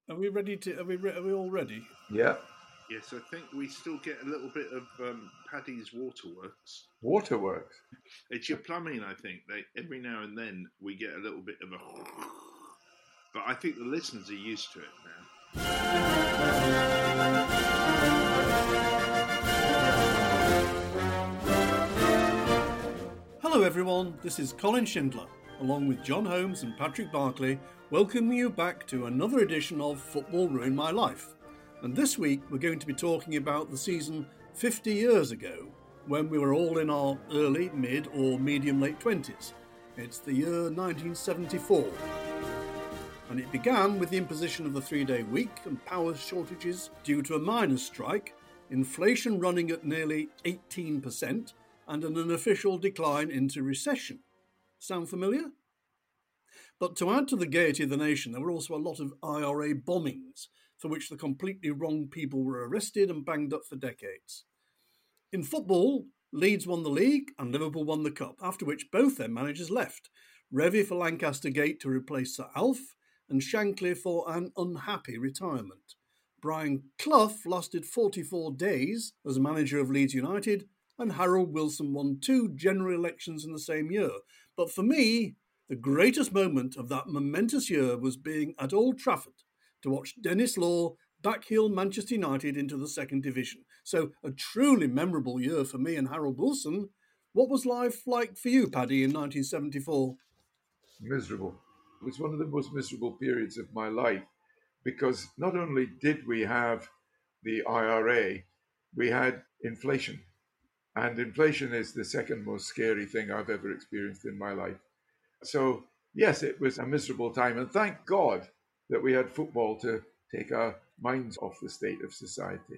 Are we ready to? Are we all ready? Yeah. Yes, I think we still get a little bit of Paddy's Waterworks. Waterworks. It's your plumbing, I think. Every now and then we get a little bit of a... But I think the listeners are used to it now. Hello everyone, this is Colin Schindler, along with John Holmes and Patrick Barclay, welcoming you back to another edition of Football Ruined My Life. And this week we're going to be talking about the season 50 years ago, when we were all in our early, mid or medium late 20s. It's the year 1974. And it began with the imposition of the 3-day week and power shortages due to a miners' strike, inflation running at nearly 18%, and an unofficial decline into recession. Sound familiar? But to add to the gaiety of the nation, there were also a lot of IRA bombings, for which the completely wrong people were arrested and banged up for decades. In football, Leeds won the league and Liverpool won the cup, after which both their managers left. Revie for Lancaster Gate to replace Sir Alf, and Shankly for an unhappy retirement. Brian Clough lasted 44 days as manager of Leeds United, and Harold Wilson won 2 general elections in the same year. But for me, the greatest moment of that momentous year was being at Old Trafford to watch Dennis Law backheel Manchester United into the second division. So a truly memorable year for me and Harold Wilson. What was life like for you, Paddy, in 1974? Miserable. It was one of the most miserable periods of my life because not only did we have the IRA, we had inflation. And inflation is the second most scary thing I've ever experienced in my life. So, yes, it was a miserable time. And thank God that we had football to take our minds off the state of society.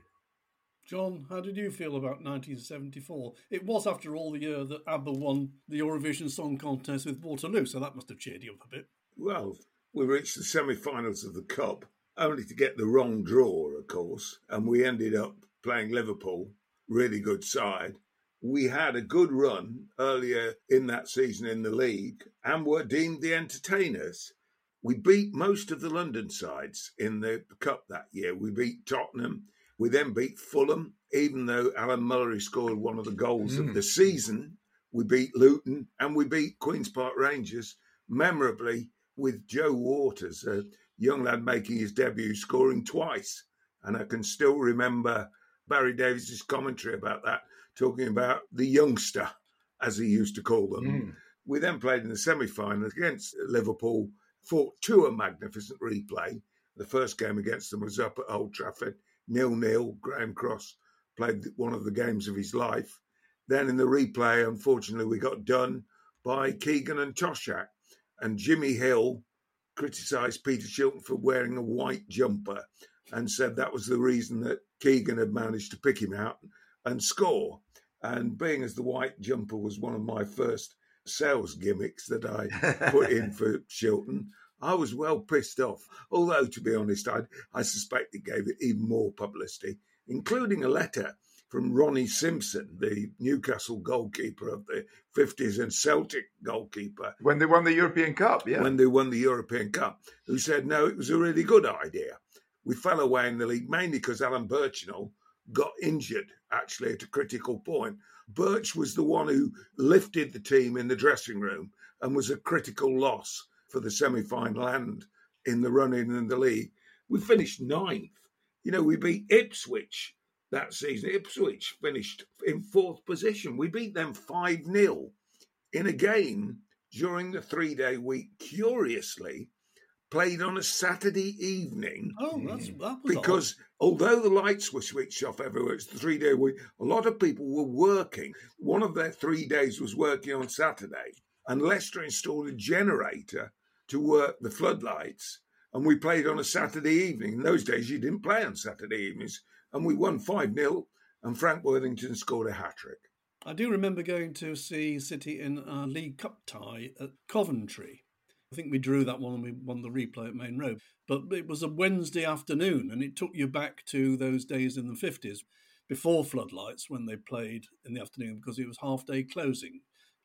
John, how did you feel about 1974? It was, after all, the year that ABBA won the Eurovision Song Contest with Waterloo, so that must have cheered you up a bit. Well, we reached the semi-finals of the Cup, only to get the wrong draw, of course, and we ended up playing Liverpool, really good side. We had a good run earlier in that season in the league and were deemed the entertainers. We beat most of the London sides in the Cup that year. We beat Tottenham. We then beat Fulham, even though Alan Mullery scored one of the goals of the season. We beat Luton and we beat Queen's Park Rangers, memorably with Joe Waters, a young lad making his debut, scoring twice. And I can still remember Barry Davies' commentary about that, talking about the youngster, as he used to call them. We then played in the semi-final against Liverpool, fought to a magnificent replay. The first game against them was up at Old Trafford, 0-0. Graham Cross played one of the games of his life. Then in the replay, unfortunately, we got done by Keegan and Toshak. And Jimmy Hill criticised Peter Shilton for wearing a white jumper and said that was the reason that Keegan had managed to pick him out and score. And being as the white jumper was one of my first sales gimmicks that I put in for Shilton, I was well pissed off. Although, to be honest, I suspect it gave it even more publicity, including a letter from Ronnie Simpson, the Newcastle goalkeeper of the 50s and Celtic goalkeeper. When they won the European Cup, yeah. When they won the European Cup, who said, no, it was a really good idea. We fell away in the league, mainly because Alan Birchinall got injured, actually, at a critical point. Birch was the one who lifted the team in the dressing room and was a critical loss for the semi-final and in the run-in in the league. We finished 9th. You know, we beat Ipswich that season. Ipswich finished in 4th position. We beat them 5-0 in a game during the 3-day week, curiously, played on a Saturday evening. Oh, that was because although the lights were switched off everywhere, it's the 3-day week, a lot of people were working. One of their 3 days was working on Saturday, and Leicester installed a generator to work the floodlights, and we played on a Saturday evening. In those days, you didn't play on Saturday evenings, and we won 5-0, and Frank Worthington scored a hat-trick. I do remember going to see City in a League Cup tie at Coventry. I think we drew that one and we won the replay at Main Road. But it was a Wednesday afternoon and it took you back to those days in the 50s before floodlights when they played in the afternoon because it was half-day closing.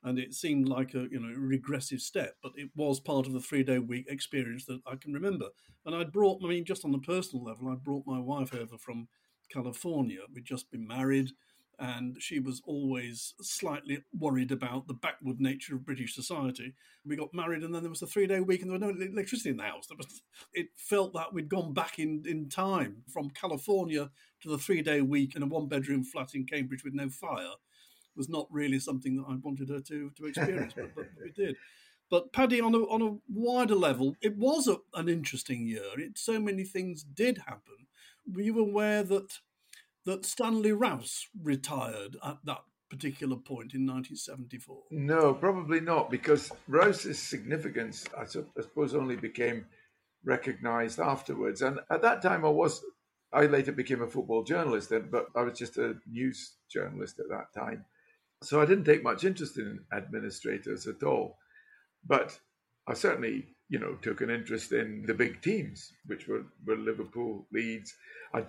And it seemed like a regressive step, but it was part of the 3-day week experience that I can remember. And just on a personal level, I brought my wife over from California. We'd just been married, and she was always slightly worried about the backward nature of British society. We got married, and then there was a 3-day week, and there was no electricity in the house. It felt that we'd gone back in time from California to the 3-day week in a 1-bedroom flat in Cambridge with no fire. Was not really something that I wanted her to experience, but we did. But Paddy, on a wider level, it was an interesting year. So many things did happen. Were you aware that Stanley Rouse retired at that particular point in 1974? No, probably not, because Rouse's significance, I suppose, only became recognised afterwards. And at that time, I later became a football journalist, but I was just a news journalist at that time. So I didn't take much interest in administrators at all. But I certainly, took an interest in the big teams, which were Liverpool, Leeds. I'm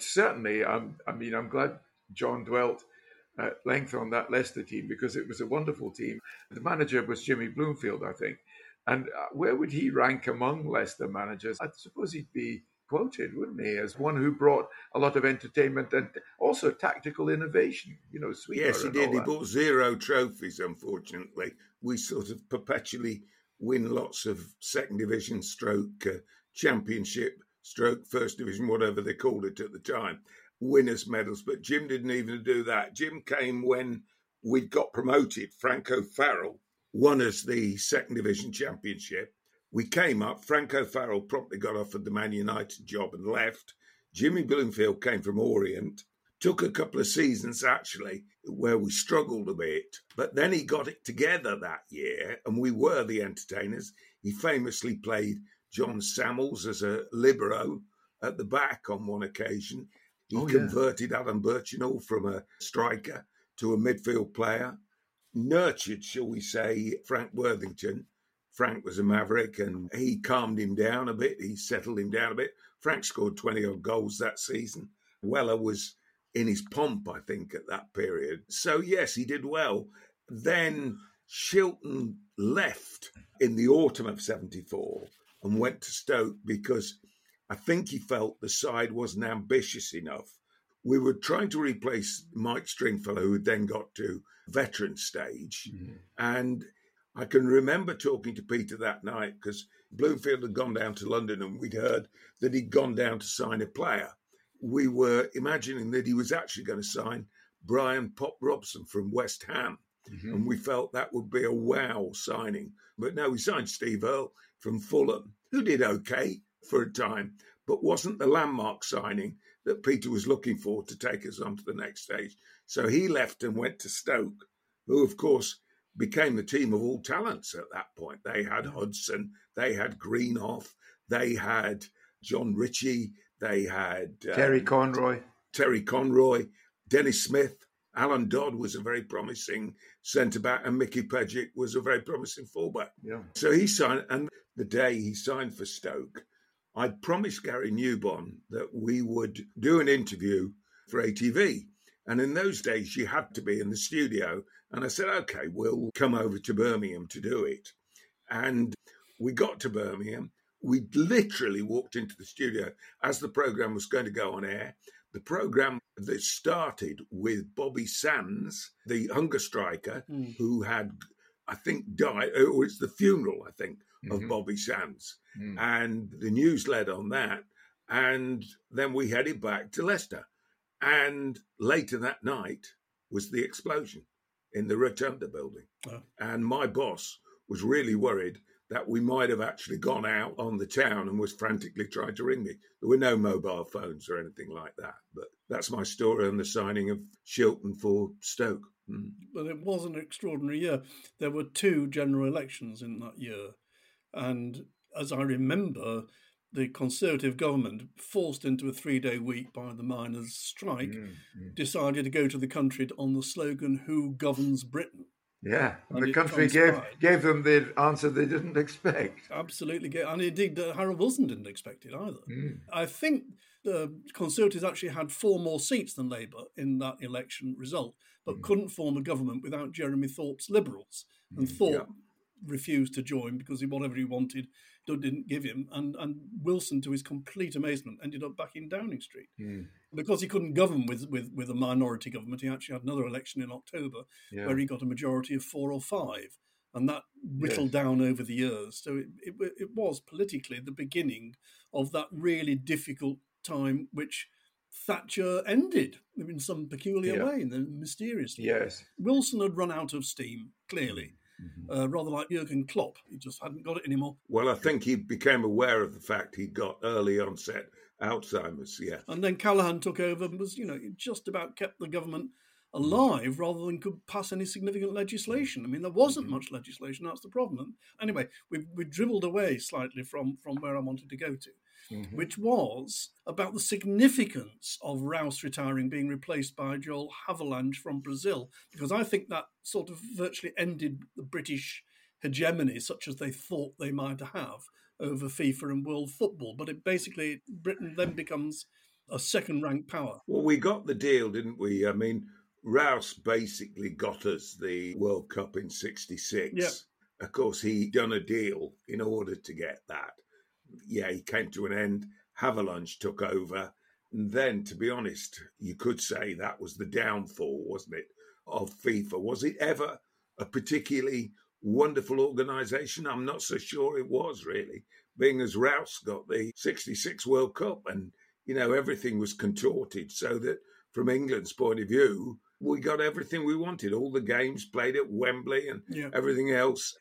glad John dwelt at length on that Leicester team, because it was a wonderful team. The manager was Jimmy Bloomfield, I think. And where would he rank among Leicester managers? I suppose he'd be quoted, wouldn't he, as one who brought a lot of entertainment and also tactical innovation, Yes, he did. He brought 0 trophies, unfortunately. We sort of perpetually win lots of second division stroke championship stroke first division, whatever they called it at the time, winners' medals. But Jim didn't even do that. Jim came when we'd got promoted. Franco Farrell won us the second division championship. We came up. Franco Farrell promptly got offered the Man United job and left. Jimmy Bloomfield came from Orient. Took a couple of seasons, actually, where we struggled a bit. But then he got it together that year, and we were the entertainers. He famously played John Samuels as a libero at the back on one occasion. He converted Alan Birchinall from a striker to a midfield player. Nurtured, shall we say, Frank Worthington. Frank was a maverick, and he calmed him down a bit. He settled him down a bit. Frank scored 20-odd goals that season. Weller was in his pomp, I think, at that period. So, yes, he did well. Then Shilton left in the autumn of 74 and went to Stoke because I think he felt the side wasn't ambitious enough. We were trying to replace Mike Stringfellow, who then got to veteran stage. Mm-hmm. And I can remember talking to Peter that night because Bloomfield had gone down to London and we'd heard that he'd gone down to sign a player. We were imagining that he was actually going to sign Brian Pop Robson from West Ham. Mm-hmm. And we felt that would be a wow signing. But no, we signed Steve Earle from Fulham, who did okay for a time, but wasn't the landmark signing that Peter was looking for to take us on to the next stage. So he left and went to Stoke, who, of course, became the team of all talents at that point. They had Hudson, they had Greenhoff, they had John Ritchie, they had Terry Conroy, Dennis Smith, Alan Dodd was a very promising centre-back, and Mickey Pejic was a very promising full-back. Yeah. So he signed, and the day he signed for Stoke, I'd promised Gary Newbon that we would do an interview for ATV. And in those days, you had to be in the studio. And I said, OK, we'll come over to Birmingham to do it. And we got to Birmingham. We literally walked into the studio as the programme was going to go on air. The programme that started with Bobby Sands, the hunger striker, who had, I think, died, or it's the funeral, I think, of Bobby Sands. And the news led on that. And then we headed back to Leicester. And later that night was the explosion in the Rotunda building. Oh. And my boss was really worried that we might have actually gone out on the town and was frantically trying to ring me. There were no mobile phones or anything like that. But that's my story on the signing of Shilton for Stoke. But it was an extraordinary year. There were 2 general elections in that year. And as I remember, the Conservative government, forced into a 3-day week by the miners' strike, decided to go to the country on the slogan, "Who governs Britain?" Yeah, and the country gave them the answer they didn't expect. Absolutely. And indeed, Harold Wilson didn't expect it either. I think the Conservatives actually had 4 more seats than Labour in that election result. but couldn't form a government without Jeremy Thorpe's Liberals. And Thorpe refused to join because whatever he wanted, didn't give him. And Wilson, to his complete amazement, ended up back in Downing Street. Because he couldn't govern with a minority government, he actually had another election in October where he got a majority of 4 or 5. And that whittled down over the years. So it was politically the beginning of that really difficult time, which Thatcher ended in some peculiar way, and then mysteriously. Yes. Wilson had run out of steam, clearly, rather like Jurgen Klopp. He just hadn't got it anymore. Well, I think he became aware of the fact he got early onset Alzheimer's, And then Callaghan took over and was, just about kept the government alive rather than could pass any significant legislation. I mean, there wasn't much legislation, that's the problem. Anyway, we dribbled away slightly from where I wanted to go to, which was about the significance of Rouse retiring, being replaced by Joel Havelange from Brazil, because I think that sort of virtually ended the British hegemony, such as they thought they might have, over FIFA and world football. But Britain then becomes a second-ranked power. Well, we got the deal, didn't we? I mean, Rouse basically got us the World Cup in '66. Yeah. Of course, he done a deal in order to get that. Yeah, he came to an end. Havelange took over. And then, to be honest, you could say that was the downfall, wasn't it, of FIFA. Was it ever a particularly wonderful organisation? I'm not so sure it was, really, being as Rouse got the '66 World Cup and, everything was contorted so that from England's point of view, we got everything we wanted. All the games played at Wembley and everything else.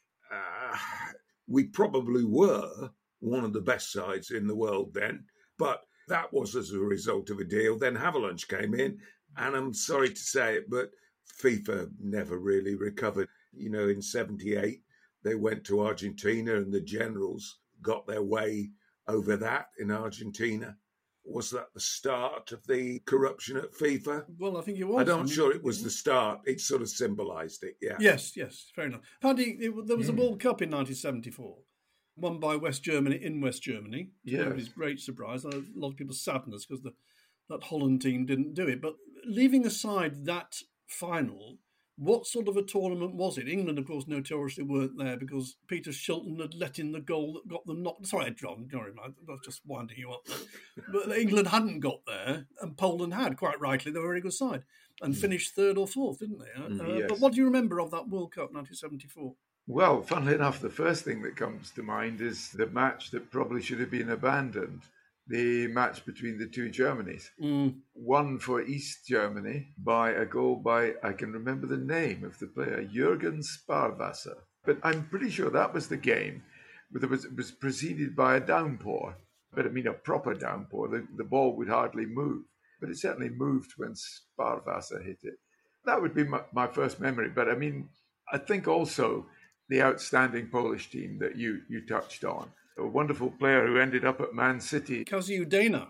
We probably were one of the best sides in the world then, but that was as a result of a deal. Then Havelange came in, and I'm sorry to say it, but FIFA never really recovered. In '78, they went to Argentina and the generals got their way over that in Argentina. Was that the start of the corruption at FIFA? Well, I think it was. I'm not sure it was the start. It sort of symbolised it, yeah. Yes, fair enough. Paddy, there was a World Cup in 1974, won by West Germany in West Germany. Everybody's great surprise. A lot of people's sadness because that Holland team didn't do it. But leaving aside that final, what sort of a tournament was it? England, of course, notoriously weren't there because Peter Shilton had let in the goal that got them knocked. Sorry, John, I was just winding you up. But England hadn't got there, and Poland had, quite rightly. They were a very good side and finished 3rd or 4th, didn't they? Yes. But what do you remember of that World Cup 1974? Well, funnily enough, the first thing that comes to mind is the match that probably should have been abandoned. The match between the two Germanys. Won for East Germany by a goal by, I can remember the name of the player, Jürgen Sparwasser. But I'm pretty sure that was the game. But it was preceded by a downpour. But a proper downpour. The ball would hardly move. But it certainly moved when Sparwasser hit it. That would be my first memory. But I think also the outstanding Polish team that you touched on. A wonderful player who ended up at Man City. Kaziu Dana,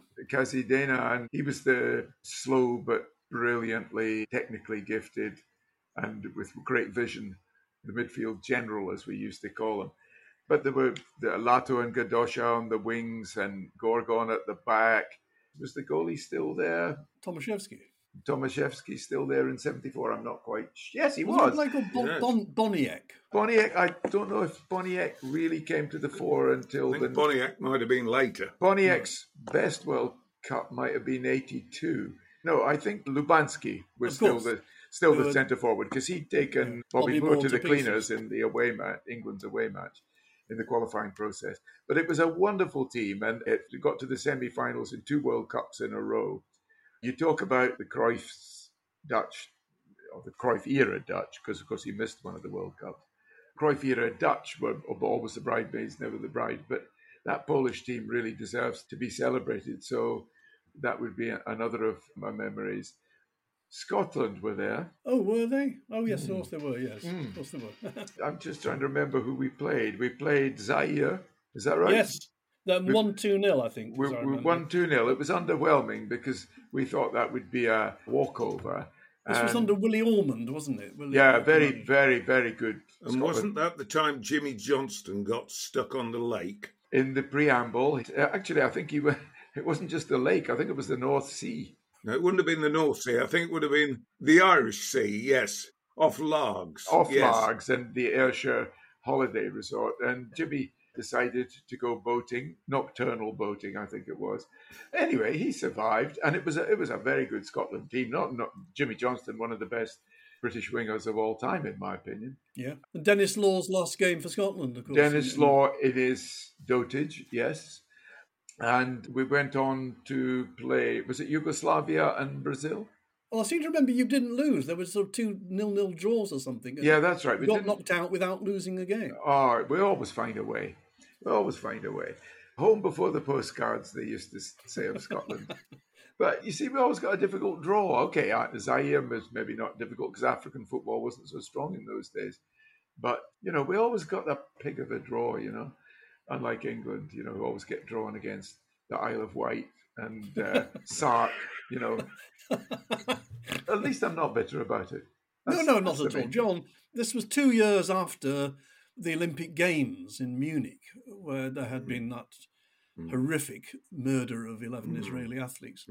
and he was the slow but brilliantly technically gifted and with great vision, the midfield general, as we used to call him. But there were Lato and Gadosha on the wings and Gorgon at the back. Was the goalie still there? Tomaszewski still there in '74. I'm not quite. Yes, he was. Boniek. Boniek. I don't know if Boniek really came to the fore until. I think Boniek might have been later. Boniek's best World Cup might have been '82. No, I think Lubanski was still the centre forward because he'd taken Bobby Moore to the cleaners in the away match, England's away match, in the qualifying process. But it was a wonderful team, and it got to the semi-finals in 2 World Cups in a row. You talk about the Cruyff's Dutch, or the Cruyff-era Dutch, because, of course, he missed one of the World Cups. Cruyff-era Dutch were always the bridesmaids, never the bride. But that Polish team really deserves to be celebrated. So that would be another of my memories. Scotland were there. Oh, were they? Oh, yes, of course they were, yes. Of course they were. I'm just trying to remember who we played. We played Zaire. Is that right? Yes. 1-2-0, I think. We 1-2-0. It was underwhelming because we thought that would be a walkover. This was under Willie Ormond, wasn't it? Very, very, very good. And wasn't that the time Jimmy Johnston got stuck on the lake? In the preamble. Actually, I think it wasn't just the lake. I think it was the North Sea. No, it wouldn't have been the North Sea. I think it would have been the Irish Sea, yes, off Largs. Off yes. Largs and the Ayrshire holiday resort. And Jimmy decided to go boating, nocturnal boating, I think it was. Anyway, he survived, and it was a very good Scotland team. Not Jimmy Johnston, one of the best British wingers of all time, in my opinion. Yeah. And Dennis Law's last game for Scotland, of course. Dennis Law, it is dotage, yes. And we went on to play, was it Yugoslavia and Brazil? Well, I seem to remember you didn't lose. There was sort of 2 0-0 draws or something. Yeah, that's right. We got knocked out without losing a game. Oh, we always find a way. We always find a way. Home before the postcards, they used to say of Scotland. But you see, we always got a difficult draw. Okay, Zaire was maybe not difficult because African football wasn't so strong in those days. But, we always got that pig of a draw, unlike England, who always get drawn against the Isle of Wight and Sark, At least I'm not bitter about it. No, not at all. John, this was 2 years after the Olympic Games in Munich, where there had been that horrific murder of 11 Israeli athletes.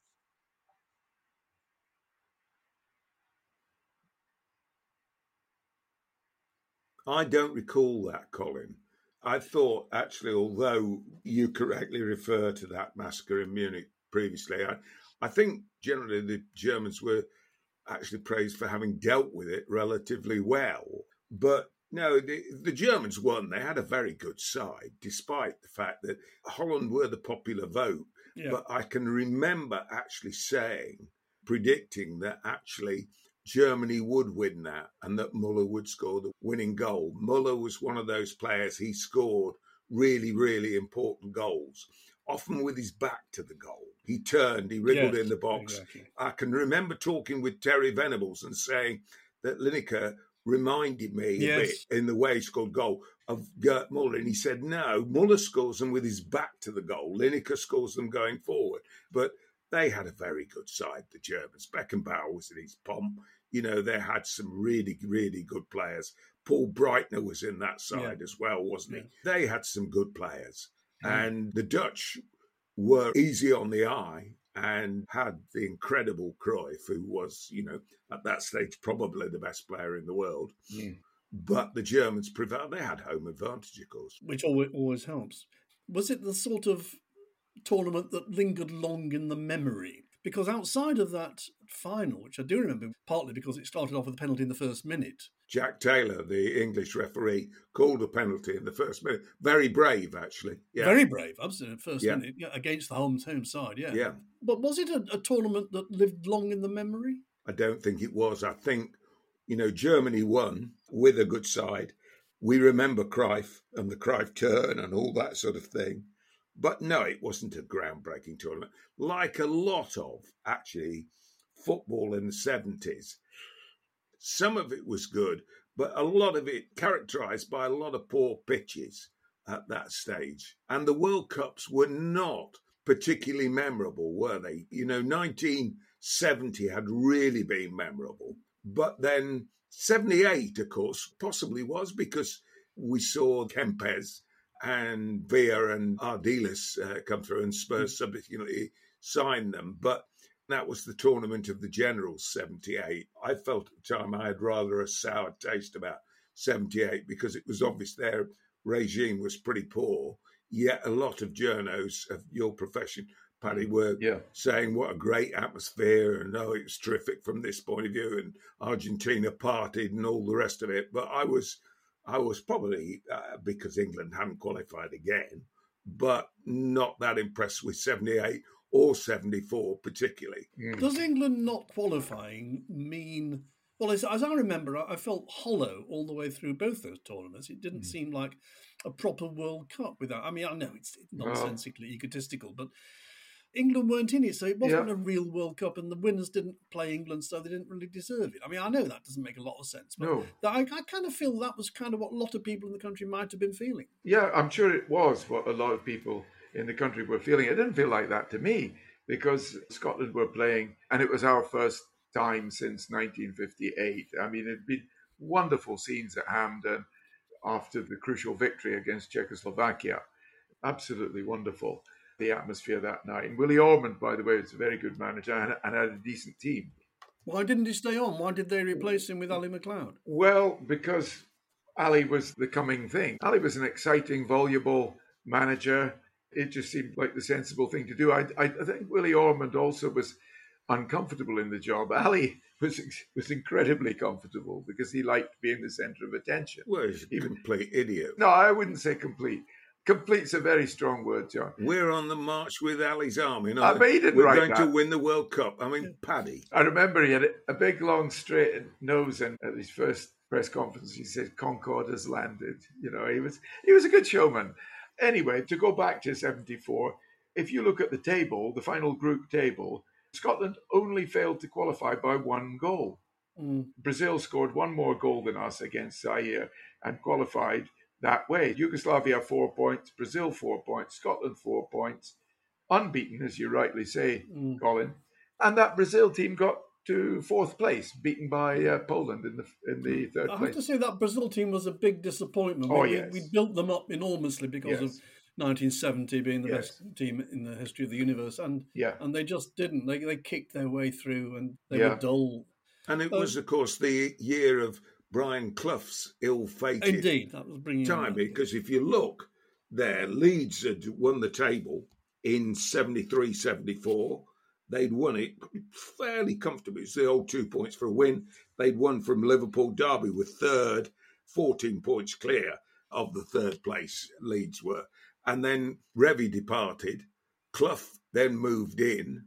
I don't recall that, Colin. I thought, actually, although you correctly refer to that massacre in Munich previously, I think generally the Germans were actually praised for having dealt with it relatively well. But no, the Germans won. They had a very good side, despite the fact that Holland were the popular vote. Yeah. But I can remember actually predicting that actually Germany would win that and that Muller would score the winning goal. Muller was one of those players, he scored really, really important goals, often with his back to the goal. He turned, he wriggled in the box. Exactly. I can remember talking with Terry Venables and saying that Lineker reminded me a bit in the way he scored goal of Gerd Muller. And he said, no, Muller scores them with his back to the goal. Lineker scores them going forward. But they had a very good side, the Germans. Beckenbauer was in his pomp. They had some really, really good players. Paul Breitner was in that side as well, wasn't he? They had some good players. And the Dutch were easy on the eye and had the incredible Cruyff, who was, at that stage, probably the best player in the world. But the Germans prevailed. They had home advantage, of course. Which always helps. Was it the sort of tournament that lingered long in the memory? Because outside of that final, which I do remember, partly because it started off with a penalty in the first minute. Jack Taylor, the English referee, called a penalty in the first minute. Very brave, actually. Yeah. Very brave, absolutely. First minute, against the home side, Yeah. But was it a tournament that lived long in the memory? I don't think it was. I think, Germany won with a good side. We remember Cruyff and the Cruyff turn and all that sort of thing. But no, it wasn't a groundbreaking tournament. Like a lot of, actually, football in the 70s. Some of it was good, but a lot of it characterised by a lot of poor pitches at that stage. And the World Cups were not particularly memorable, were they? 1970 had really been memorable. But then 78, of course, possibly was because we saw Kempes and Villa and Ardiles come through and Spurs subsequently signed them. But that was the tournament of the Generals, 78. I felt at the time I had rather a sour taste about 78 because it was obvious their regime was pretty poor. Yet a lot of journos of your profession, Paddy, were saying what a great atmosphere and it was terrific from this point of view and Argentina partied and all the rest of it. But I was probably, because England hadn't qualified again, but not that impressed with 78 or 74 particularly. Does England not qualifying mean... Well, as I remember, I felt hollow all the way through both those tournaments. It didn't seem like a proper World Cup without... I mean, I know it's nonsensically egotistical, but England weren't in it, so it wasn't a real World Cup, and the winners didn't play England, so they didn't really deserve it. I mean, I know that doesn't make a lot of sense, but I kind of feel that was kind of what a lot of people in the country might have been feeling. Yeah, I'm sure it was what a lot of people in the country were feeling. It didn't feel like that to me, because Scotland were playing, and it was our first time since 1958. I mean, it'd been wonderful scenes at Hampden after the crucial victory against Czechoslovakia. Absolutely wonderful. the atmosphere that night. And Willie Ormond, by the way, was a very good manager and had a decent team. Why didn't he stay on? Why did they replace him with Ali McLeod? Well, because Ali was the coming thing. Ali was an exciting, voluble manager. It just seemed like the sensible thing to do. I think Willie Ormond also was uncomfortable in the job. Ali was incredibly comfortable because he liked being the centre of attention. Well, he's a complete idiot. No, I wouldn't say complete. Complete's a very strong word, John. We're on the march with Ali's army. I mean, he didn't We're write going that. to win the World Cup. I mean, Paddy. I remember he had a big, long, straight nose, and at his first press conference, he said, "Concorde has landed." You know, he was a good showman. Anyway, to go back to 74, if you look at the table, the final group table, Scotland only failed to qualify by 1 goal. Brazil scored 1 more goal than us against Zaire and qualified that way. Yugoslavia 4 points, Brazil 4 points, Scotland 4 points, unbeaten, as you rightly say, Colin. And that Brazil team got to 4th place, beaten by Poland in the 3rd place. I have to say that Brazil team was a big disappointment. Yes. We built them up enormously because of 1970 being the best team in the history of the universe, and they just didn't. They kicked their way through, and they were dull. And it was, of course, the year of Brian Clough's ill-fated Indeed, that was bringing time, because if you look there, Leeds had won the table in 73-74. They'd won it fairly comfortably. It's the old 2 points for a win. They'd won from Liverpool. Derby were third, 14 points clear of the 3rd place, Leeds were. And then Revie departed. Clough then moved in.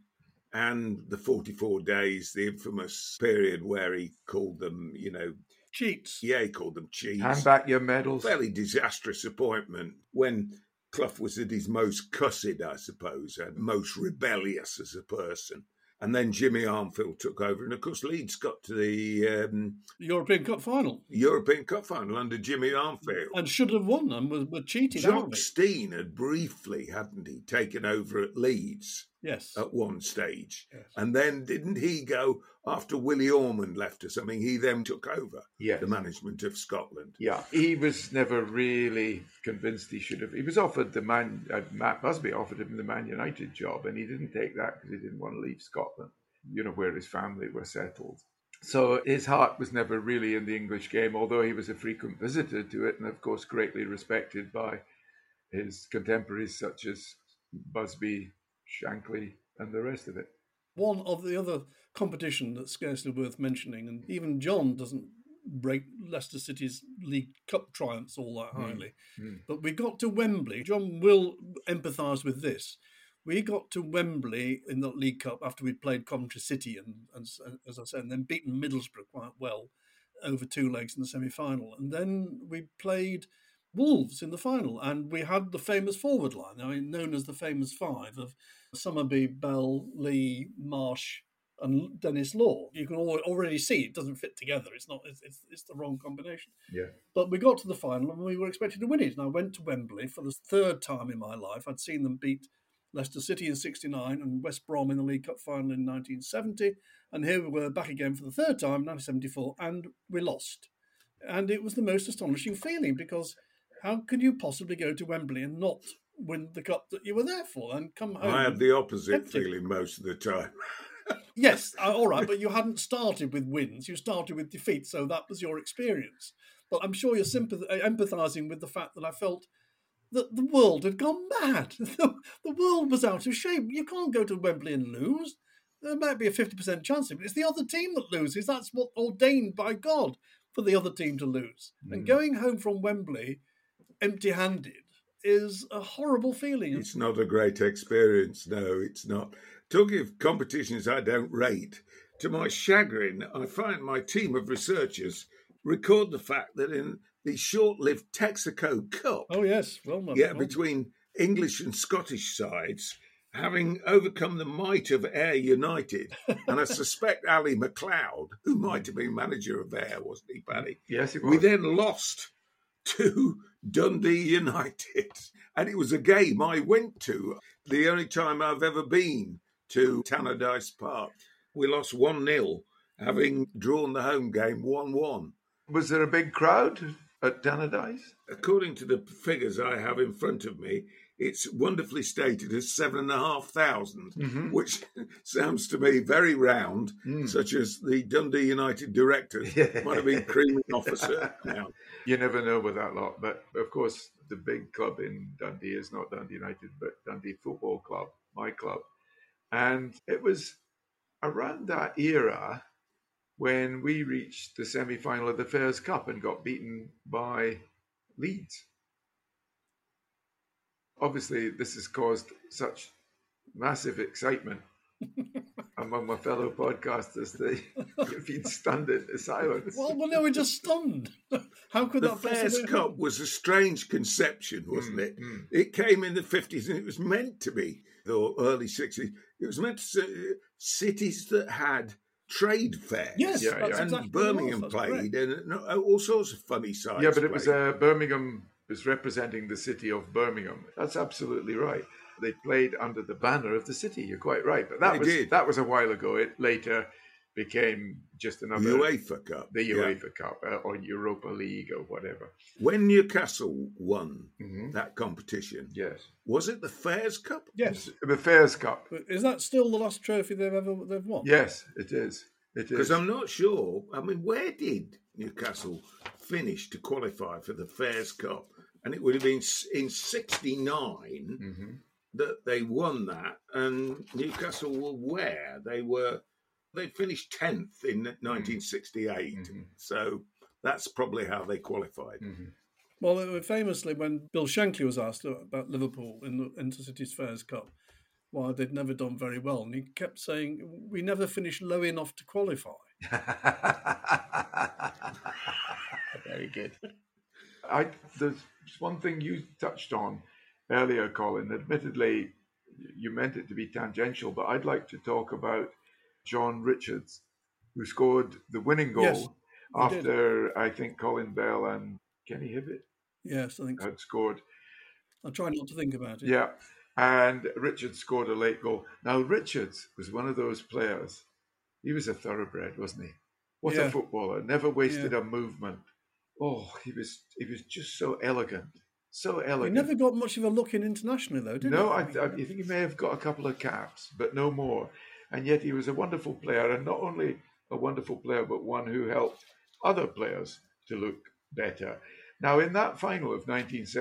And the 44 days, the infamous period where he called them, cheats. Yeah, he called them cheats. Hand back your medals. Fairly disastrous appointment when Clough was at his most cussed, I suppose, and most rebellious as a person. And then Jimmy Armfield took over. And, of course, Leeds got to the European Cup final. European Cup final under Jimmy Armfield. And should have won them, were cheated out of Jock it. Stein had briefly, hadn't he, taken over at Leeds at one stage. Yes. And then didn't he go, after Willie Ormond left us, he then took over the management of Scotland. Yeah, he was never really convinced he should have. He was offered Matt Busby offered him the Man United job, and he didn't take that because he didn't want to leave Scotland, where his family were settled. So his heart was never really in the English game, although he was a frequent visitor to it, and of course greatly respected by his contemporaries such as Busby, Shankly, and the rest of it. One of the other competition that's scarcely worth mentioning, and even John doesn't rate Leicester City's League Cup triumphs all that highly, but we got to Wembley. John will empathise with this. We got to Wembley in the League Cup after we'd played Coventry City and as I said, and then beaten Middlesbrough quite well over 2 legs in the semi-final. And then we played Wolves in the final, and we had the famous forward line, known as the famous 5 of Summerby, Bell, Lee, Marsh, and Dennis Law. You can already see it doesn't fit together. It's not. It's the wrong combination. Yeah. But we got to the final, and we were expected to win it. And I went to Wembley for the 3rd time in my life. I'd seen them beat Leicester City in 69 and West Brom in the League Cup final in 1970. And here we were back again for the 3rd time, 1974, and we lost. And it was the most astonishing feeling, because how could you possibly go to Wembley and not win the cup that you were there for and come home? I had the opposite empty feeling most of the time. Yes, all right, but you hadn't started with wins. You started with defeat, so that was your experience. But I'm sure you're empathising with the fact that I felt that the world had gone mad. The world was out of shape. You can't go to Wembley and lose. There might be a 50% chance of it. It's the other team that loses. That's what ordained by God for the other team to lose. And going home from Wembley empty-handed is a horrible feeling. It's not a great experience. No, it's not. Talking of competitions I don't rate, to my chagrin, I find my team of researchers record the fact that in the short-lived Texaco Cup, between English and Scottish sides, having overcome the might of Ayr United, and I suspect Ali McLeod, who might have been manager of Ayr, wasn't he, Paddy? Yes, it was. We then lost to Dundee United, and it was a game I went to, the only time I've ever been to Tannadice Park. We lost 1-0, having drawn the home game 1-1. Was there a big crowd at Tannadice? According to the figures I have in front of me, it's wonderfully stated as 7,500, which sounds to me very round, such as the Dundee United directors might have been creaming off a certain amount. You never know with that lot. But of course, the big club in Dundee is not Dundee United, but Dundee Football Club, my club. And it was around that era when we reached the semi-final of the Fairs Cup and got beaten by Leeds. Obviously, this has caused such massive excitement among my fellow podcasters that you've been stunned into silence. Well, they were just stunned. How could The that Fairs possibly Cup was a strange conception, wasn't it? It came in the 50s and it was meant to be, the early 60s, it was meant to cities that had trade fairs. Yes, Yeah, that's yeah. And exactly Birmingham what it was. That's played, correct. and all sorts of funny sides. Yeah, but it was played. Birmingham was representing the city of Birmingham. That's absolutely right. They played under the banner of the city. You're quite right. But that was a while ago. It later became just another UEFA Cup. the yeah. UEFA Cup or Europa League or whatever. When Newcastle won Mhm. that competition, Yes, was it the Fairs Cup? Yes. the Fairs Cup. But is that still the last trophy they've won? Yes, it is. It Because is. I'm not sure. I mean, where did Newcastle finish to qualify for the Fairs Cup? And it would have been in '69 Mhm. that they won that, and Newcastle were where they finished 10th in 1968. Mhm. So that's probably how they qualified. Mhm. Well, famously, when Bill Shankly was asked about Liverpool in the Intercities Fairs Cup, why they'd never done very well, and he kept saying, "We never finished low enough to qualify." Very good. There's one thing you touched on earlier, Colin. Admittedly, you meant it to be tangential, but I'd like to talk about John Richards, who scored the winning goal Yes, he did. after, I think, Colin Bell and Kenny Hibbett Yes, I think so. had scored. I try not to think about it. Yeah, and Richards scored a late goal. Now, Richards was one of those players. He was a thoroughbred, wasn't he? What Yeah. a footballer. Never wasted a movement. Oh, he was just so elegant. So He elegant. never got much of a look in internationally, though, did he? No, I think he may have got a couple of caps, but no more. And yet he was a wonderful player, and not only a wonderful player, but one who helped other players to look better. Now, in that final of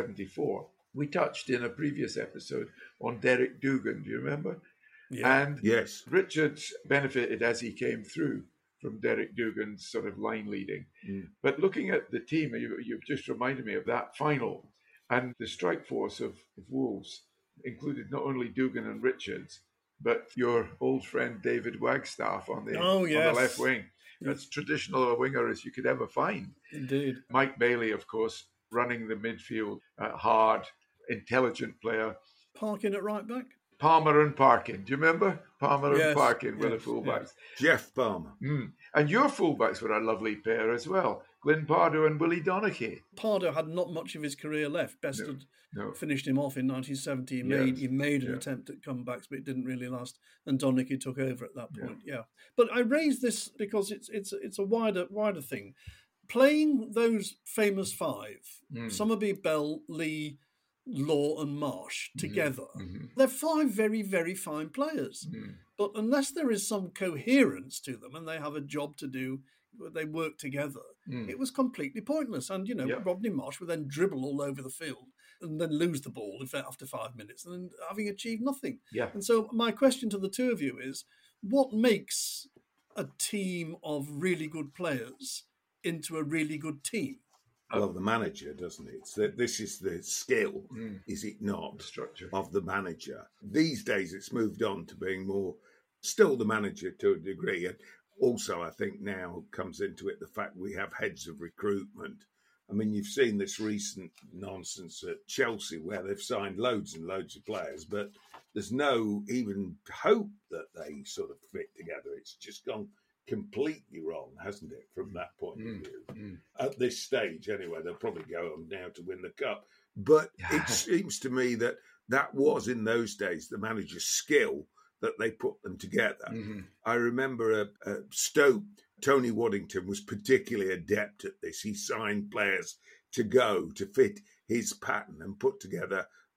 1974, we touched in a previous episode on Derek Dougan. Do you remember? Yeah. And Yes. Richards benefited as he came through from Derek Dougan's sort of line leading. But looking at the team, you've just reminded me of that final. And the strike force of Wolves included not only Dougan and Richards, but your old friend David Wagstaff on the left wing. That's traditional a winger as you could ever find. Indeed. Mike Bailey, of course, running the midfield, hard, intelligent player. Parkin at right back? Palmer and Parkin. Do you remember? Palmer and Yes, Parkin were the yes, fullbacks. Jeff Palmer. And your fullbacks were a lovely pair as well. Glyn Pardo and Willie Donachie. Pardo had not much of his career left. Best had No. finished him off in 1970. He made an attempt at comebacks, but it didn't really last. And Donachie took over at that point. Yeah. But I raise this because it's a wider thing. Playing those famous five, Summerby, Bell, Lee, Law and Marsh together, they're five very, very fine players. But unless there is some coherence to them and they have a job to do, they work together, it was completely pointless. And, Rodney Marsh would then dribble all over the field and then lose the ball after 5 minutes and then having achieved nothing. Yeah. And so my question to the two of you is, what makes a team of really good players into a really good team? Well, the manager, doesn't it? So this is the skill, is it not, structure of the manager. These days it's moved on to being more still the manager to a degree. And also, I think now comes into it the fact we have heads of recruitment. I mean, you've seen this recent nonsense at Chelsea where they've signed loads and loads of players, but there's no even hope that they sort of fit together. It's just gone completely wrong, hasn't it, from that point of view? At this stage, anyway, they'll probably go on now to win the cup. But it seems to me that was, in those days, the manager's skill that they put them together. I remember Stoke, Tony Waddington was particularly adept at this. He signed players to go to fit his pattern and put together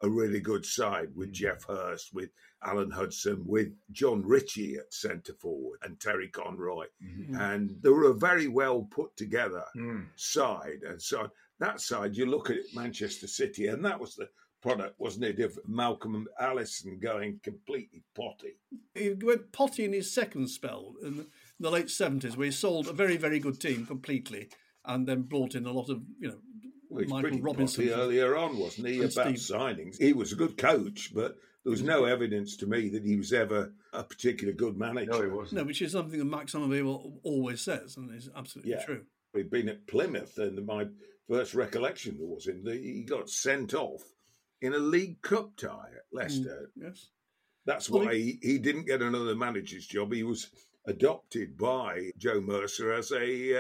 a really good side with Jeff Hurst, with Alan Hudson, with John Ritchie at centre forward and Terry Conroy. And they were a very well put together side. And so that side, you look at it, Manchester City, and that was the product, wasn't it, of Malcolm and Allison going completely potty. He went potty in his second spell in the late 70s, where he sold a very, very good team completely and then brought in a lot of, Well, he's Michael pretty Robinson. potty earlier on, wasn't he, and about Steve. signings? He was a good coach, but there was no evidence to me that he was ever a particularly good manager. No, he wasn't. No, which is something that Max Somerville always says, and is absolutely true. He'd been at Plymouth, and my first recollection was he got sent off in a League Cup tie at Leicester. Yes. That's why he didn't get another manager's job. He was adopted by Joe Mercer as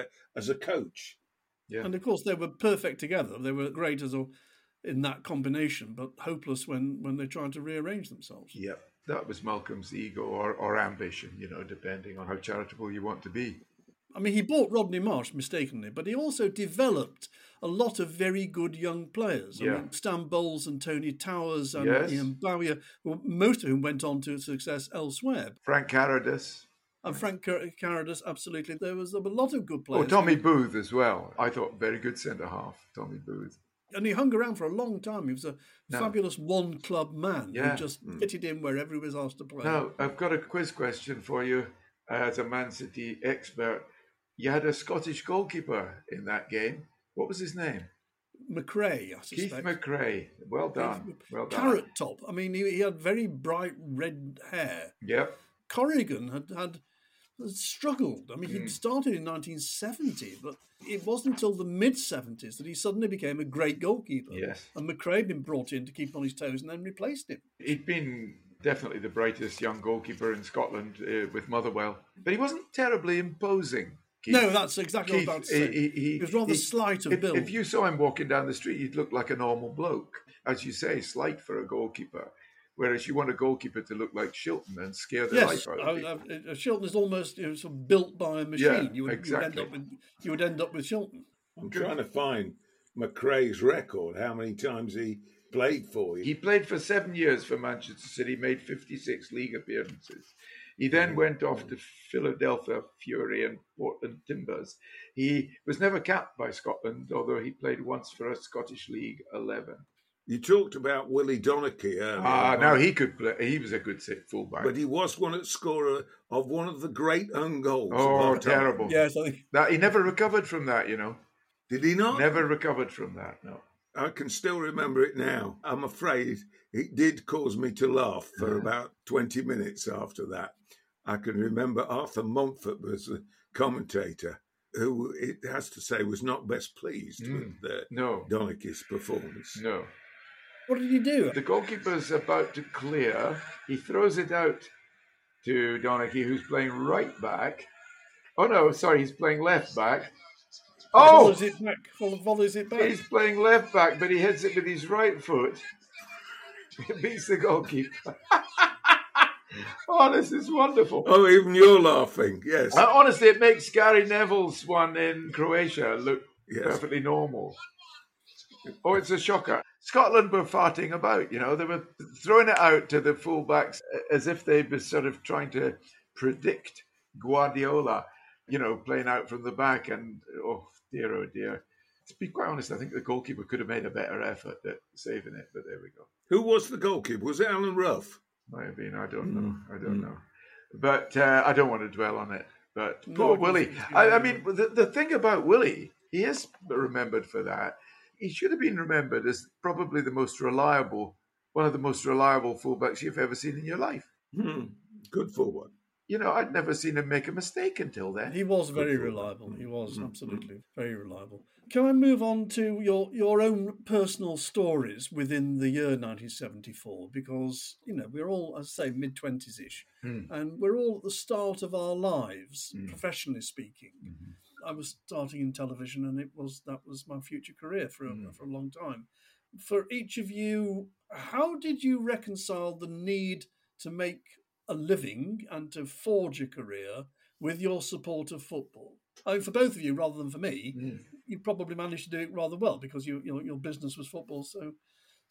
a coach. Yeah. And of course, they were perfect together. They were great in that combination, but hopeless when they tried to rearrange themselves. Yeah, that was Malcolm's ego or ambition, depending on how charitable you want to be. I mean, he bought Rodney Marsh mistakenly, but he also developed a lot of very good young players. Yeah. I mean, Stan Bowles and Tony Towers and Yes. Ian Bowyer, most of whom went on to success elsewhere. Frank Carradus. And Frank Carradus, absolutely. There were a lot of good Oh, players. Tommy Booth as well. I thought very good centre-half, Tommy Booth. And he hung around for a long time. He was a fabulous one-club man Yeah. who just fitted in wherever he was asked to play. Now, I've got a quiz question for you as a Man City expert. You had a Scottish goalkeeper in that game. What was his name? McRae, I Keith suspect. McRae. Well done. Well done. Carrot top. I mean, he had very bright red hair. Yep. Corrigan had struggled. I mean, he'd started in 1970, but it wasn't until the mid-70s that he suddenly became a great goalkeeper. Yes. And McRae had been brought in to keep him on his toes and then replaced him. He'd been definitely the brightest young goalkeeper in Scotland with Motherwell. But he wasn't terribly imposing. Keith. No, that's exactly Keith, what I was about to say. He was rather slight of build. If you saw him walking down the street, he'd look like a normal bloke. As you say, slight for a goalkeeper. Whereas you want a goalkeeper to look like Shilton and scare the life out of people. Shilton is almost sort of built by a machine. Yeah, you would end up with Shilton. I'm trying to find McRae's record, how many times he played for you. He played for 7 years for Manchester City, made 56 league appearances. He then went off to Philadelphia Fury and Portland Timbers. He was never capped by Scotland, although he played once for a Scottish League 11. You talked about Willie Donachie earlier. Now he could play. He was a good fullback. But he was scorer of one of the great own goals. Oh, of time. terrible. Yes, I think. He never recovered from that, Did he not? Never recovered from that, no. I can still remember it now. I'm afraid it did cause me to laugh for about 20 minutes after that. I can remember Arthur Montfort was the commentator, who, it has to say, was not best pleased with Donachie's performance. No. What did he do? The goalkeeper's about to clear. He throws it out to Donachie, who's playing right back. Oh, no, sorry, he's playing left back. Oh! Follows it back. He's playing left back, but he hits it with his right foot. It beats the goalkeeper. Oh, this is wonderful. Oh, even you're laughing, yes. Honestly, it makes Gary Neville's one in Croatia look perfectly normal. Oh, it's a shocker. Scotland were farting about, They were throwing it out to the fullbacks as if they were sort of trying to predict Guardiola, playing out from the back. And, oh dear. To be quite honest, I think the goalkeeper could have made a better effort at saving it, but there we go. Who was the goalkeeper? Was it Alan Ruff? Might have been, I don't know. But I don't want to dwell on it. But poor Willie. I mean, the thing about Willie, he is remembered for that. He should have been remembered as probably one of the most reliable fullbacks you've ever seen in your life. Good fullback. I'd never seen him make a mistake until then. He was very reliable. He was absolutely very reliable. Can I move on to your own personal stories within the year 1974? Because, we're all, as I say, mid-20s-ish, and we're all at the start of our lives, professionally speaking. I was starting in television, and that was my future career for a long time. For each of you, how did you reconcile the need to make a living and to forge a career with your support of football? I mean, for both of you, rather than for me, you probably managed to do it rather well because your business was football. So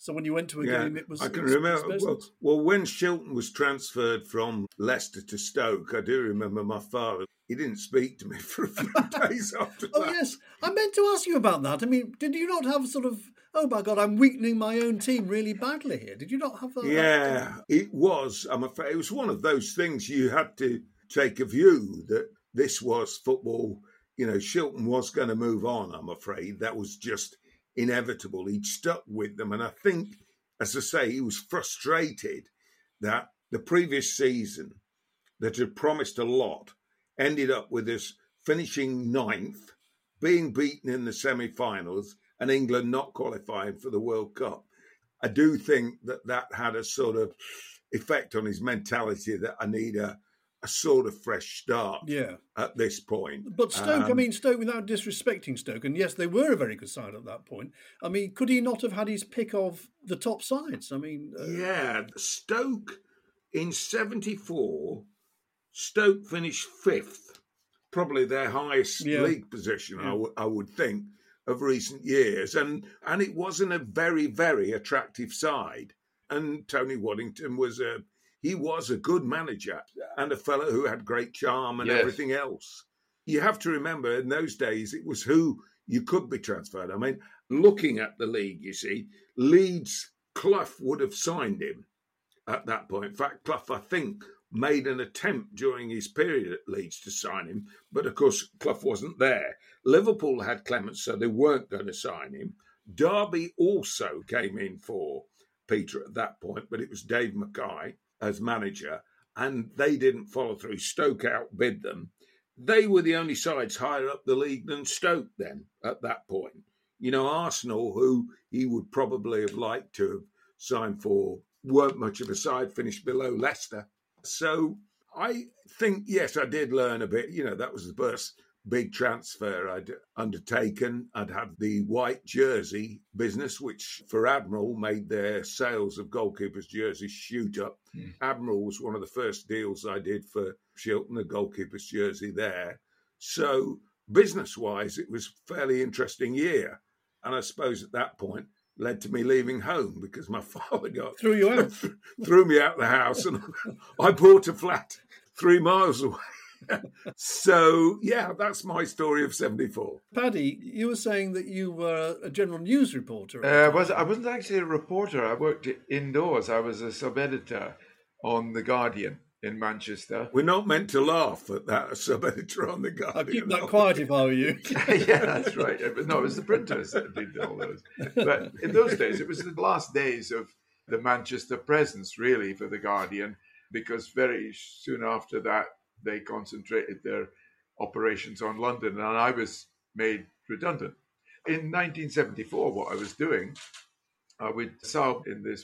So when you went to a game, it was... I can it was remember. business. Well, when Shilton was transferred from Leicester to Stoke, I do remember my father. He didn't speak to me for a few days after Oh, that. yes. I meant to ask you about that. I mean, did you not have sort of, oh, my God, I'm weakening my own team really badly here? Did you not have that? Yeah, it was. I'm afraid it was one of those things you had to take a view that this was football. You know, Shilton was going to move on, I'm afraid. That was just inevitable. He'd stuck with them. And I think, as I say, he was frustrated that the previous season that had promised a lot ended up with us finishing ninth, being beaten in the semi-finals, and England not qualifying for the World Cup. I do think that had a sort of effect on his mentality that I need a sort of fresh start at this point. But Stoke, Stoke, without disrespecting Stoke, and yes, they were a very good side at that point. I mean, could he not have had his pick of the top sides? I mean... Stoke in 74, Stoke finished fifth, probably their highest league position, I would think, of recent years. And it wasn't a very, very attractive side. And Tony Waddington was a good manager and a fellow who had great charm and everything else. You have to remember, in those days, it was who you could be transferred. I mean, looking at the league, you see, Leeds, Clough would have signed him at that point. In fact, Clough, I think, made an attempt during his period at Leeds to sign him, but of course Clough wasn't there. Liverpool had Clements, so they weren't going to sign him. Derby also came in for Peter at that point, but it was Dave Mackay as manager, and they didn't follow through. Stoke outbid them. They were the only sides higher up the league than Stoke then at that point. You know, Arsenal, who he would probably have liked to have signed for, weren't much of a side, finished below Leicester. So I think, yes, I did learn a bit. You know, that was the first big transfer I'd undertaken. I'd had the white jersey business, which for Admiral made their sales of goalkeepers' jerseys shoot up. Admiral was one of the first deals I did for Shilton, the goalkeeper's jersey there. So business-wise, it was a fairly interesting year. And I suppose at that point, led to me leaving home because my father threw you out, threw me out the house, and I bought a flat 3 miles away. So, yeah, that's my story of 74. Paddy, you were saying that you were a general news reporter. I wasn't actually a reporter. I worked indoors. I was a sub-editor on The Guardian in Manchester. We're not meant to laugh at that, sub-editor on The Guardian. I'd keep that quiet if I were you. Yeah, that's right. But no, it was the printers that did all those. But in those days, it was the last days of the Manchester presence, really, for The Guardian, because very soon after that, they concentrated their operations on London, and I was made redundant. In 1974, what I was doing, I would sub in this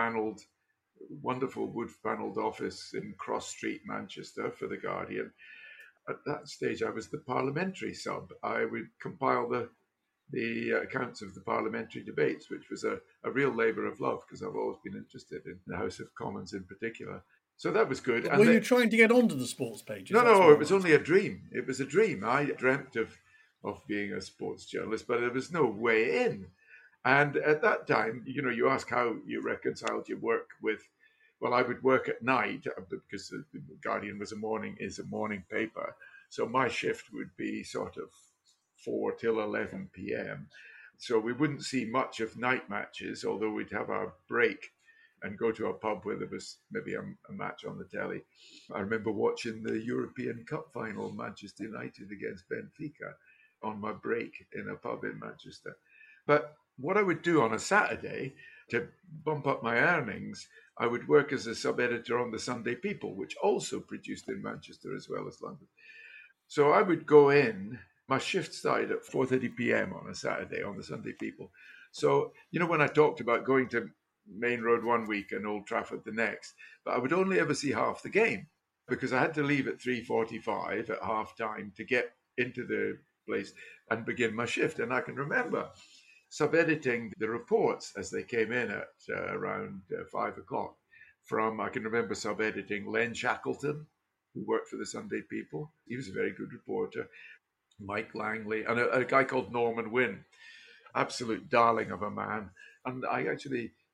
wonderful wood-panelled office in Cross Street, Manchester, for The Guardian. At that stage, I was the parliamentary sub. I would compile the accounts of the parliamentary debates, which was a real labour of love, because I've always been interested in the House of Commons in particular. So that was good. Were you trying to get onto the sports pages? No, it was only a dream. It was a dream. I dreamt of being a sports journalist, but there was no way in. And at that time, you know, you ask how you reconciled your work with, well, I would work at night because the Guardian is a morning paper. So my shift would be sort of 4 till 11 p.m. So we wouldn't see much of night matches, although we'd have our break and go to a pub where there was maybe a match on the telly. I remember watching the European Cup final, Manchester United against Benfica, on my break in a pub in Manchester. But what I would do on a Saturday to bump up my earnings, I would work as a sub-editor on the Sunday People, which also produced in Manchester as well as London. So I would go in, my shift started at 4:30 p.m. on a Saturday on the Sunday People. So, you know, when I talked about going to Main Road one week and Old Trafford the next, but I would only ever see half the game because I had to leave at 3:45 at half time to get into the place and begin my shift. And I can remember sub-editing the reports as they came in at around 5 o'clock. I can remember sub-editing Len Shackleton, who worked for the Sunday People. He was a very good reporter. Mike Langley, and a guy called Norman Wynne, absolute darling of a man. And I actually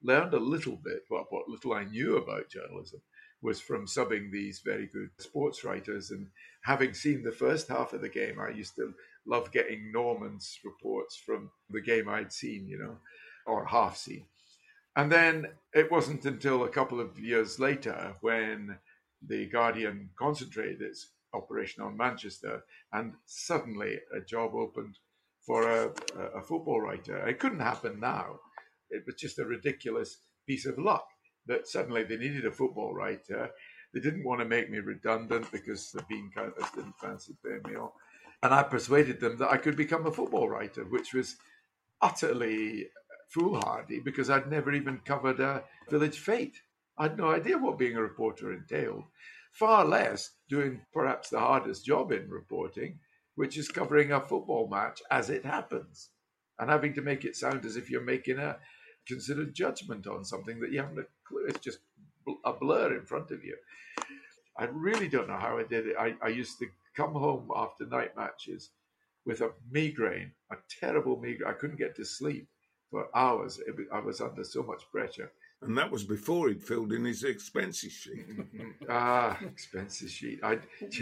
learned a little bit. Well, what little I knew about journalism was from subbing these very good sports writers. And having seen the first half of the game, I used to love getting Norman's reports from the game I'd seen, or half seen. And then it wasn't until a couple of years later when the Guardian concentrated its operation on Manchester, and suddenly a job opened for a football writer. It couldn't happen now. It was just a ridiculous piece of luck that suddenly they needed a football writer. They didn't want to make me redundant because the Bean Counters didn't fancy paying me off. And I persuaded them that I could become a football writer, which was utterly foolhardy because I'd never even covered a village fete. I had no idea what being a reporter entailed, far less doing perhaps the hardest job in reporting, which is covering a football match as it happens and having to make it sound as if you're making a considered judgment on something that you haven't a clue. It's just a blur in front of you. I really don't know how I did it. I used to come home after night matches with a migraine, a terrible migraine. I couldn't get to sleep for hours. I was under so much pressure. And that was before he'd filled in his expenses sheet. Expenses sheet. I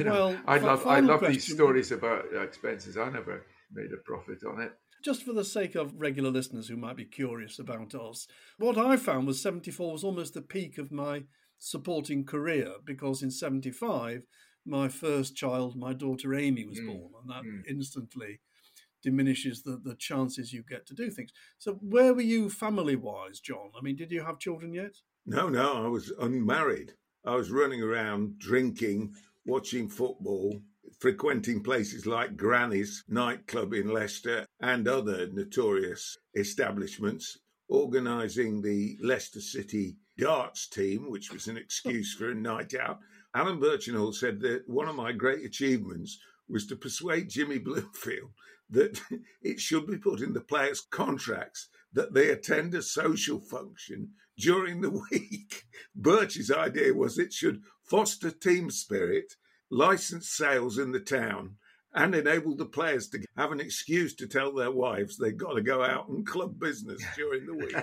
love these stories about expenses. I never made a profit on it. Just for the sake of regular listeners who might be curious about us, what I found was 74 was almost the peak of my supporting career, because in 75, my first child, my daughter Amy, was born, and that instantly diminishes the chances you get to do things. So where were you family-wise, John? I mean, did you have children yet? No, I was unmarried. I was running around drinking, watching football, frequenting places like Granny's nightclub in Leicester and other notorious establishments, organising the Leicester City darts team, which was an excuse for a night out. Alan Birchenall said that one of my great achievements was to persuade Jimmy Bloomfield that it should be put in the players' contracts that they attend a social function during the week. Birch's idea was it should foster team spirit, license sales in the town, and enable the players to have an excuse to tell their wives they've got to go out and club business during the week.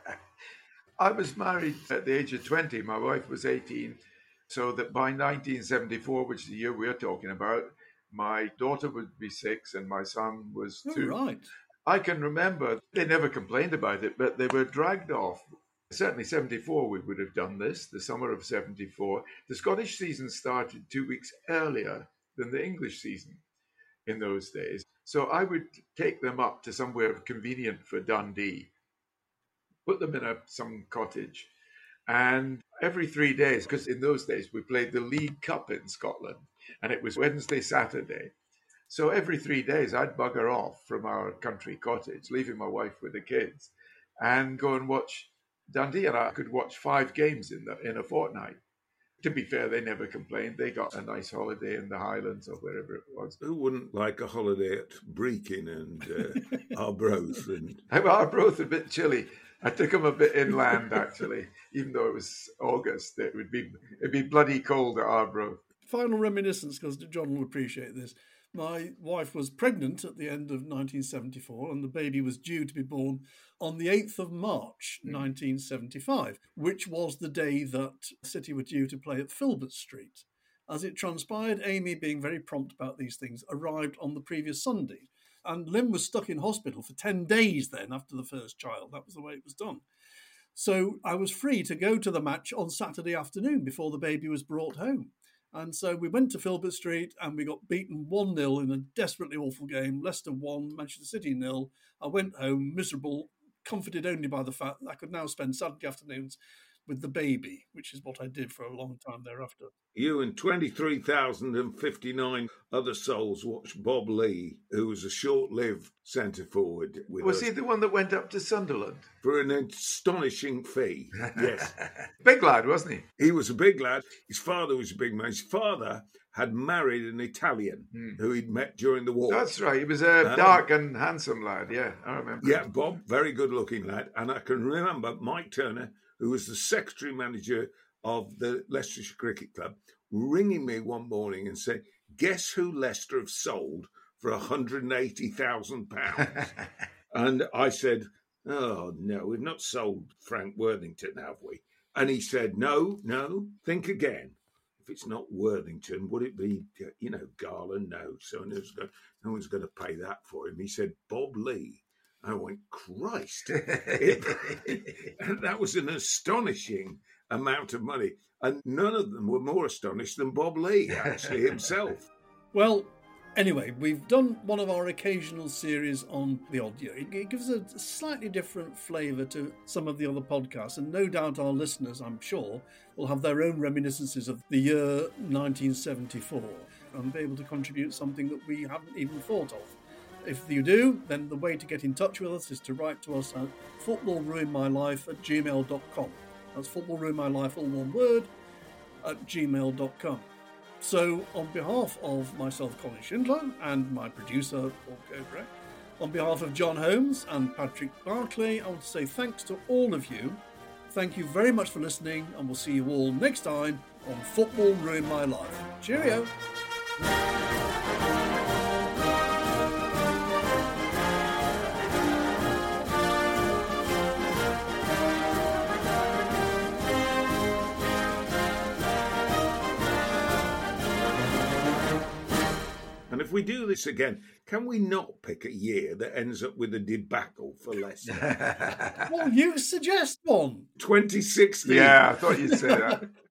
I was married at the age of 20. My wife was 18. So that by 1974, which is the year we're talking about, my daughter would be 6 and my son was 2. Right. I can remember they never complained about it, but they were dragged off. Certainly 74 we would have done this, the summer of 74. The Scottish season started 2 weeks earlier than the English season in those days. So I would take them up to somewhere convenient for Dundee, put them in some cottage, and every 3 days, because in those days we played the League Cup in Scotland, and it was Wednesday, Saturday. So every 3 days I'd bugger off from our country cottage, leaving my wife with the kids, and go and watch Dundee. And I could watch 5 games in a fortnight. To be fair, they never complained. They got a nice holiday in the Highlands or wherever it was. Who wouldn't like a holiday at Brechin and Arbroath? Arbroath a bit chilly. I took them a bit inland, actually, even though it was August. It'd be bloody cold at Arbroath. Final reminiscence, because John will appreciate this. My wife was pregnant at the end of 1974, and the baby was due to be born on the 8th of March, 1975, which was the day that City were due to play at Filbert Street. As it transpired, Amy, being very prompt about these things, arrived on the previous Sunday. And Lynn was stuck in hospital for 10 days then after the first child. That was the way it was done. So I was free to go to the match on Saturday afternoon before the baby was brought home. And so we went to Filbert Street and we got beaten 1-0 in a desperately awful game. Leicester 1, Manchester City 0. I went home miserable, comforted only by the fact that I could now spend Saturday afternoons with the baby, which is what I did for a long time thereafter. You and 23,059 other souls watched Bob Lee, who was a short-lived centre-forward with Was us. he the one that went up to Sunderland? For an astonishing fee, yes. Big lad, wasn't he? He was a big lad. His father was a big man. His father had married an Italian who he'd met during the war. That's right. He was a dark and handsome lad, yeah, I remember. Yeah, Bob, very good-looking lad. And I can remember Mike Turner, who was the secretary manager of the Leicestershire Cricket Club, ringing me one morning and saying, guess who Leicester have sold for £180,000? And I said, Oh, no, we've not sold Frank Worthington, have we? And he said, no, think again. If it's not Worthington, would it be, Garland? No, no one's going to pay that for him. He said, Bob Lee. I went, Christ. And that was an astonishing amount of money. And none of them were more astonished than Bob Lee, actually, himself. Well, anyway, we've done one of our occasional series on the odd year. It gives a slightly different flavour to some of the other podcasts, and no doubt our listeners, I'm sure, will have their own reminiscences of the year 1974 and be able to contribute something that we haven't even thought of. If you do, then the way to get in touch with us is to write to us at footballruinmylife@gmail.com. That's footballruinmylife, all one word, @gmail.com. So, on behalf of myself, Colin Schindler, and my producer, Paul Coburn, on behalf of John Holmes and Patrick Barclay, I want to say thanks to all of you. Thank you very much for listening, and we'll see you all next time on Football Ruined My Life. Cheerio! And if we do this again, can we not pick a year that ends up with a debacle for Leicester? Well, you suggest one. 2016. Yeah, I thought you'd say that.